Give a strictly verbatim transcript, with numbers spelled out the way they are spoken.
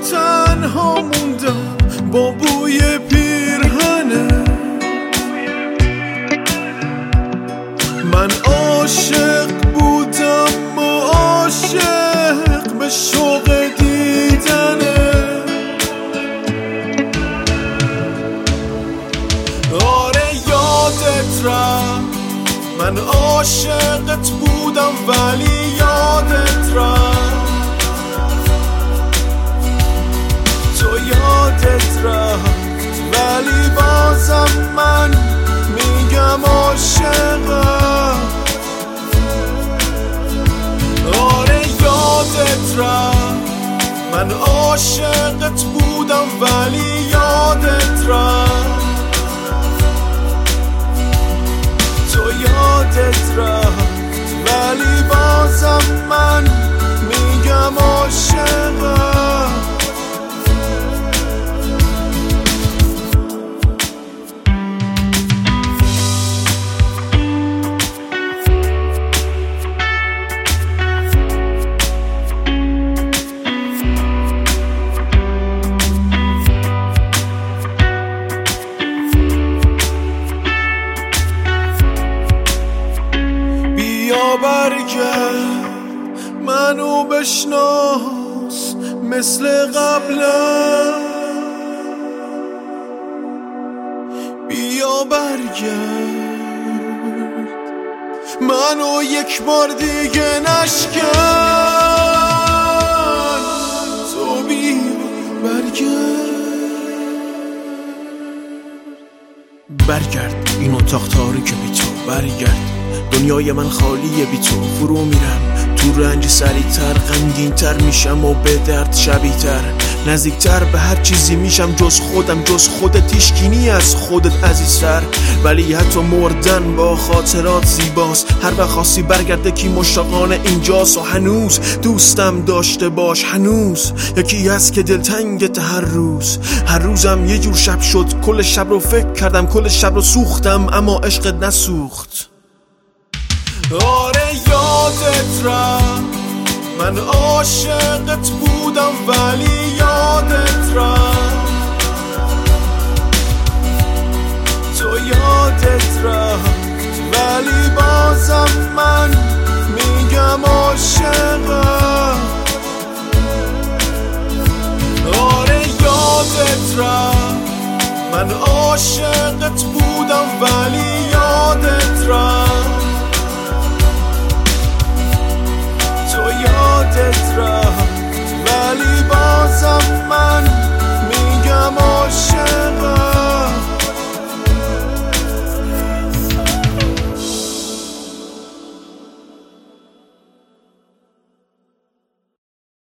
تنها موندم با بوی پیرهنه. من عاشق بودم و عاشق به شوق دیدنه. آره یادت رفت من عاشقت بودم ولی یادت رفت. تو یادت رفت ولی بازم من میگم عاشقم. آره یادت رفت من عاشقت بودم ولی یادت رفت. تو یادت رفت ولی بازم من میگم عاشقم. بیا برگرد منو بشناس مثل قبلا. بیا برگرد منو یک بار دیگه نشکن. تو بیا برگرد برگرد این اتاق تاریک بی تو. برگرد دنیای من خالیه بی تو. فرو میرم تو رنج سریعتر، غمگین‌تر میشم و به درد شبیه‌تر. نزدیکتر به هر چیزی میشم جز خودم، جز خودت هیچکی از خودت عزیزتر. ولی حتی مردن با خاطرات زیباست. هر وقت خواستی برگرده کی مشتاقانه اینجاست. و هنوز دوستم داشته باش، هنوز یکی هست که دلتنگت هر روز. هر روزم یه جور شب شد، کل شب رو فکر کردم، کل شب رو سوختم اما عشقت نسوخت. آره یادت رفت من عاشقت بودم ولی یادت رفت. تو یادت رفت ولی بازم من میگم عاشقم. آره یادت رفت من عاشقت بودم ولی یادت رفت. تو یادت رفت ولی بازم